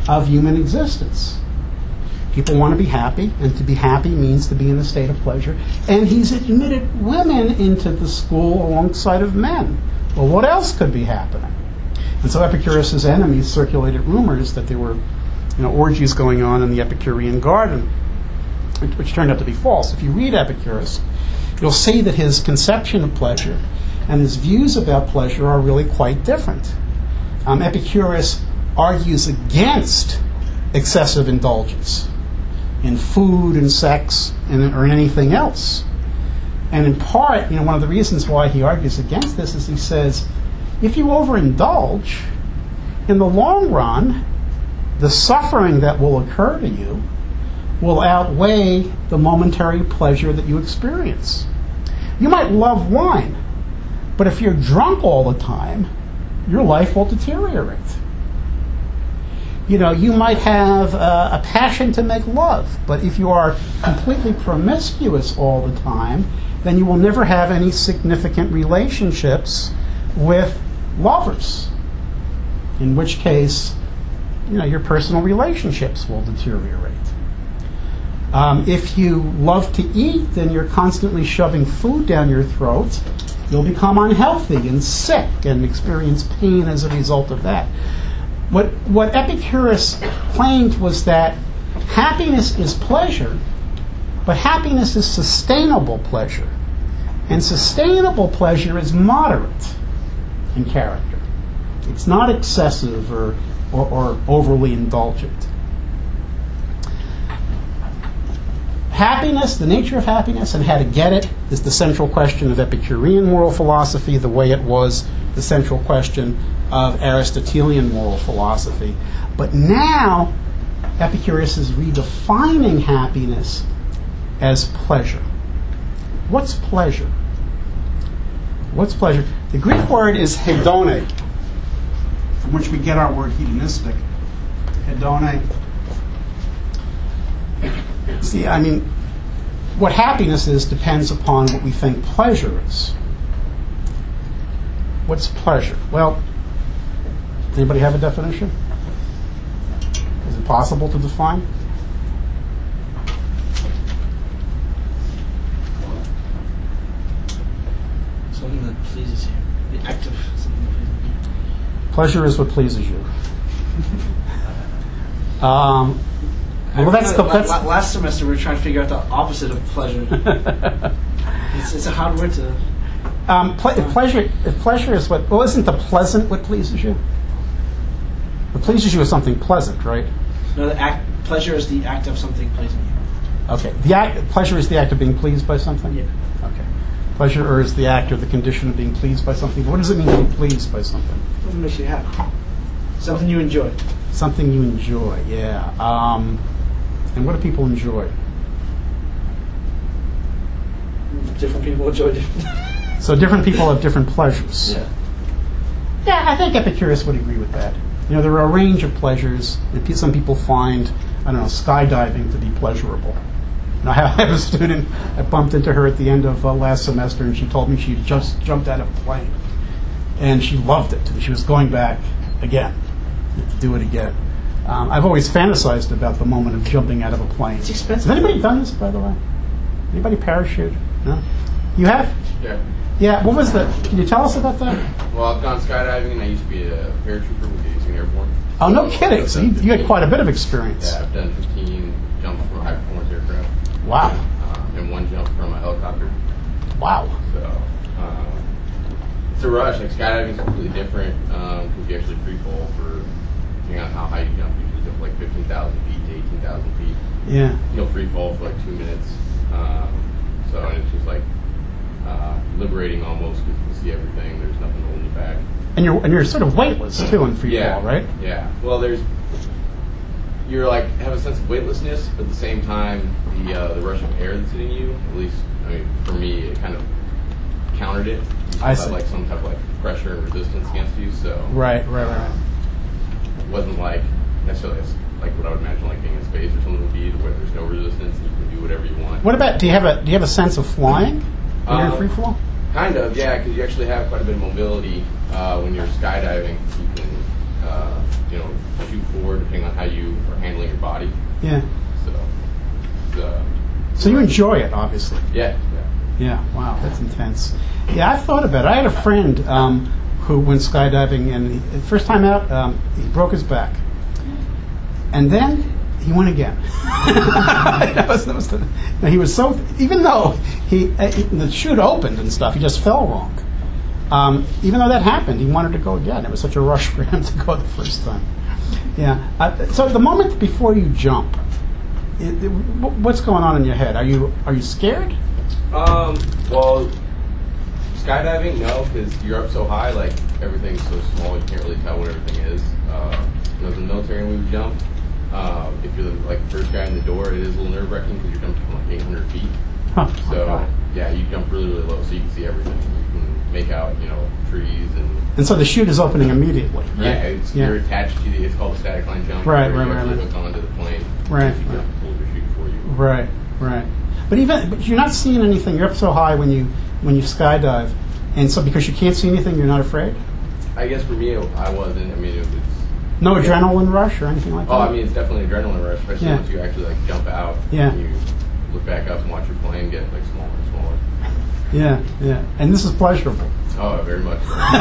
of human existence. People want to be happy, and to be happy means to be in a state of pleasure. And he's admitted women into the school alongside of men. Well, what else could be happening? And so Epicurus' enemies circulated rumors that there were orgies going on in the Epicurean garden, which turned out to be false. If you read Epicurus, you'll see that his conception of pleasure and his views about pleasure are really quite different. Epicurus argues against excessive indulgence in food and sex or in anything else. And in part, one of the reasons why he argues against this is he says, if you overindulge, in the long run, the suffering that will occur to you will outweigh the momentary pleasure that you experience. You might love wine, but if you're drunk all the time, your life will deteriorate. You might have a passion to make love, but if you are completely promiscuous all the time, then you will never have any significant relationships with lovers, in which case, your personal relationships will deteriorate. If you love to eat and you're constantly shoving food down your throat, you'll become unhealthy and sick and experience pain as a result of that. What Epicurus claimed was that happiness is pleasure, but happiness is sustainable pleasure. And sustainable pleasure is moderate in character. It's not excessive or overly indulgent. Happiness, the nature of happiness and how to get it, is the central question of Epicurean moral philosophy, the way it was the central question of Aristotelian moral philosophy. But now, Epicurus is redefining happiness as pleasure. What's pleasure? What's pleasure? The Greek word is hedone, from which we get our word hedonistic. Hedone. See, what happiness is depends upon what we think pleasure is. What's pleasure? Well, anybody have a definition? Is it possible to define? Something that pleases you. The act of something that pleases you. Pleasure is what pleases you. Well, that's last semester we were trying to figure out the opposite of pleasure. It's a hard word to. If pleasure is what. Well, isn't the pleasant what pleases you? What pleases you is something pleasant, right? No, pleasure is the act of something pleasing you. Okay. Pleasure is the act of being pleased by something? Yeah. Okay. Pleasure is the act or the condition of being pleased by something. What does it mean to be pleased by something? Something makes you happy. Something you enjoy. Something you enjoy, yeah. And what do people enjoy? Different people enjoy different. So different people have different pleasures. Yeah. Yeah, I think Epicurus would agree with that. There are a range of pleasures. Some people find, skydiving to be pleasurable. I have a student, I bumped into her at the end of last semester, and she told me she had just jumped out of a plane. And she loved it. She was going back again to do it again. I've always fantasized about the moment of jumping out of a plane. It's expensive. Has anybody done this, by the way? Anybody parachute? No? You have? Yeah. Yeah, what was the... Can you tell us about that? Well, I've gone skydiving, and I used to be a paratrooper with the Eastern Airborne. Oh, no kidding. So you had quite a bit of experience. Yeah, I've done 15 jumps from a high-performance aircraft. Wow. And one jump from a helicopter. Wow. So, it's a rush. Like, skydiving is completely different, because you actually free fall for, depending on how high you jump, usually jump like 15,000 feet to 18,000 feet. Yeah. You'll free fall for like 2 minutes. So it's just like liberating almost, because you can see everything. There's nothing holding you back. And you're sort of weightless too in free fall, right? Yeah. Well, you're like have a sense of weightlessness, but at the same time, the rush of air that's hitting you, at least, for me, it kind of countered it. I see. Had like some type of like pressure and resistance against you, so Right. It wasn't like necessarily like what I would imagine like being in space or something would be, where there's no resistance and you can do whatever you want. What about, do you have a sense of flying when you're in free fall? Kind of, yeah, because you actually have quite a bit of mobility when you're skydiving. You can shoot forward depending on how you are handling your body. Yeah. So you enjoy it, obviously. Yeah. Yeah, wow, that's intense. Yeah, I've thought about it. I had a friend who went skydiving, and the first time out, he broke his back. And then he went again. He was so, even though the chute opened and stuff, he just fell wrong. Even though that happened, he wanted to go again. It was such a rush for him to go the first time. Yeah. So the moment before you jump, what's going on in your head? Are you scared? Well, skydiving, no, because you're up so high, like everything's so small, you can't really tell what everything is. When I was in the military and we would jump, if you're the first guy in the door, it is a little nerve-wracking because you're jumping from 800 feet. So yeah, you jump really, really low, so you can see everything. You can make out, trees and so the chute is opening immediately. Right? Yeah, you're attached to it's called a static line jump. Right. You actually hook onto the plane. Right. You jump, pull the chute for you. Right. But you're not seeing anything. You're up so high when you skydive, and so because you can't see anything, you're not afraid. I guess for me, I wasn't. I mean, it's no adrenaline rush or anything like that. Oh, I mean, it's definitely an adrenaline rush, especially once you actually jump out. Yeah. And you look back up and watch your plane get smaller and smaller. Yeah. And this is pleasurable. Oh, very much.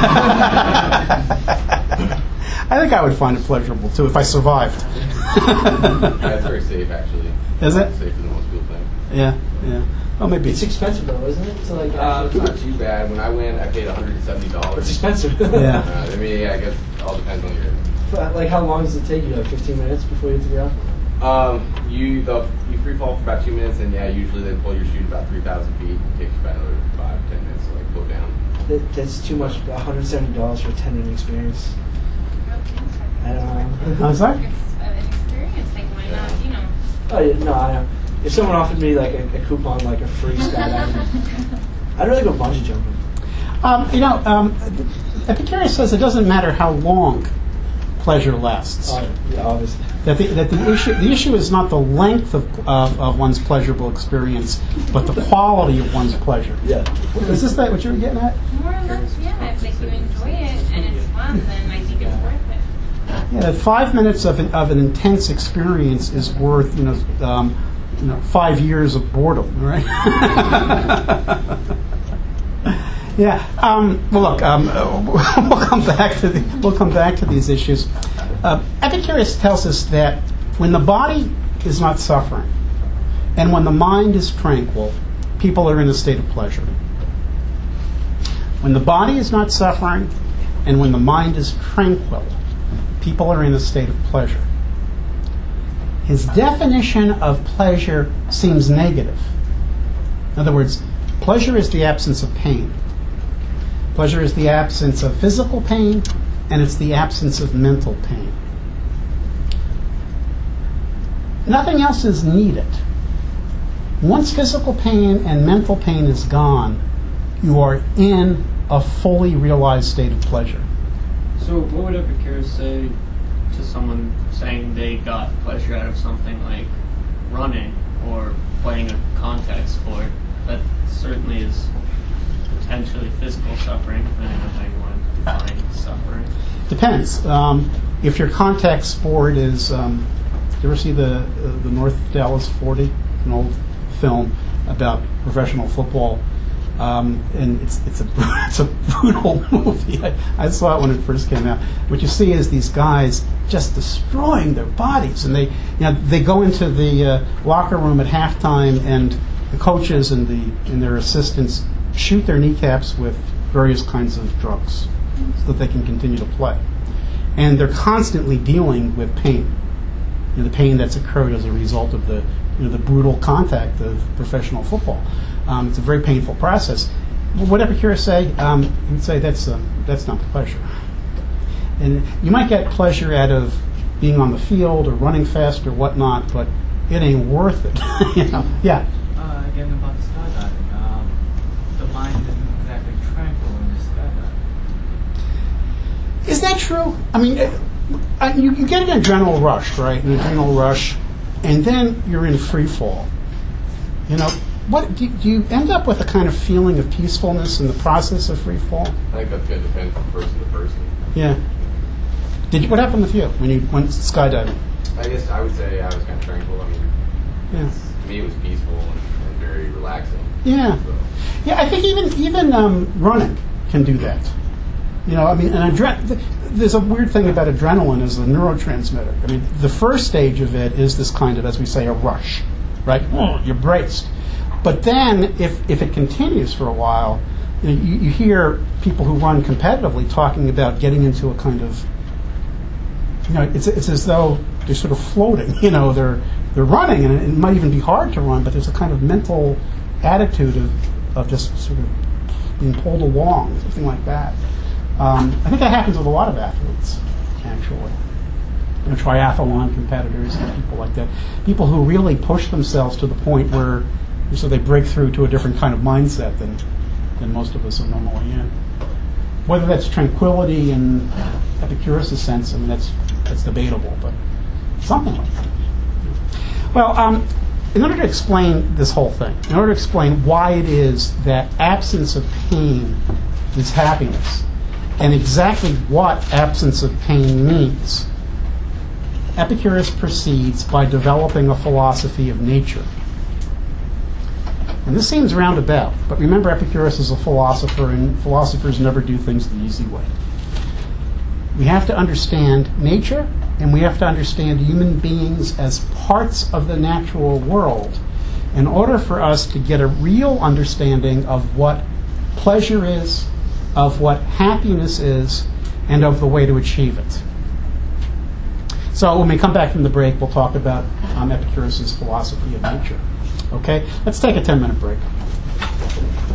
I think I would find it pleasurable too if I survived. It's very safe, actually. Is it? Safer than most people think. Yeah. Well, maybe it's expensive though, isn't it? So it's not too bad. When I went, I paid $170. It's expensive. Yeah. I mean, I guess it all depends on your. How long does it take you? 15 minutes before you hit the ground? You free fall for about 2 minutes, and usually they pull your chute about 3,000 feet. It takes about another 5-10 minutes to pull down. That's too much. $170 for a 10-minute experience. I don't know. How's that? An experience, why not, Oh yeah, no, I know. If someone offered me a coupon, a free skydiving, I'd rather go bungee jumping. Epicurus says it doesn't matter how long pleasure lasts. Yeah, obviously. That the issue is not the length of one's pleasurable experience, but the quality of one's pleasure. Yeah. Is this what you were getting at? More or less, yeah. If you enjoy it and it's fun, then I think it's worth it. Yeah, 5 minutes of an intense experience is worth 5 years of boredom, right? Yeah. Well, look. We'll come back to these issues. Epicurus tells us that when the body is not suffering, and when the mind is tranquil, people are in a state of pleasure. When the body is not suffering, and when the mind is tranquil, people are in a state of pleasure. His definition of pleasure seems negative. In other words, pleasure is the absence of pain. Pleasure is the absence of physical pain, and it's the absence of mental pain. Nothing else is needed. Once physical pain and mental pain is gone, you are in a fully realized state of pleasure. So what would Epicurus say to someone saying they got pleasure out of something like running or playing a contact sport? That certainly is potentially physical suffering, depending on how you want to define suffering. Depends. If your contact sport is, you ever see the North Dallas 40? An old film about professional football. And it's a brutal movie. I saw it when it first came out. What you see is these guys just destroying their bodies, and they go into the locker room at halftime, and the coaches and their assistants shoot their kneecaps with various kinds of drugs so that they can continue to play. And they're constantly dealing with pain, the pain that's occurred as a result of the brutal contact of professional football. It's a very painful process. What Epicurus say? He'd say that's not pleasure. And you might get pleasure out of being on the field or running fast or whatnot, but it ain't worth it. Yeah. Again, about skydiving, the mind isn't exactly tranquil when you're skydiving. Is that true? I mean, you get an adrenal rush, right? An adrenal rush, and then you're in free fall. What do you end up with a kind of feeling of peacefulness in the process of free fall? I think that's going to depend from person to person. Yeah. What happened with you when you went skydiving? I guess I would say I was kind of tranquil. I mean, Yeah. to me it was peaceful and very relaxing. Yeah. So, Yeah, I think even running can do that. You know, I mean, there's a weird thing about adrenaline as a neurotransmitter. I mean, the first stage of it is this kind of, as we say, a rush, right? You're braced. But then, if it continues for a while, you hear people who run competitively talking about getting into a kind of, you know, it's as though they're sort of floating. You know, they're running, and it might even be hard to run, but there's a kind of mental attitude of just sort of being pulled along, something like that. I think that happens with a lot of athletes, actually. You know, triathlon competitors and people like that. People who really push themselves to the point where so they break through to a different kind of mindset than most of us are normally in. Whether that's tranquility in Epicurus' sense, I mean, that's debatable, but something like that. Well, in order to explain this whole thing, in order to explain why it is that absence of pain is happiness, and exactly what absence of pain means, Epicurus proceeds by developing a philosophy of nature. And this seems roundabout, but remember Epicurus is a philosopher, and philosophers never do things the easy way. We have to understand nature, and we have to understand human beings as parts of the natural world in order for us to get a real understanding of what pleasure is, of what happiness is, and of the way to achieve it. So when we come back from the break, we'll talk about Epicurus' philosophy of nature. Okay? Let's take a 10-minute break.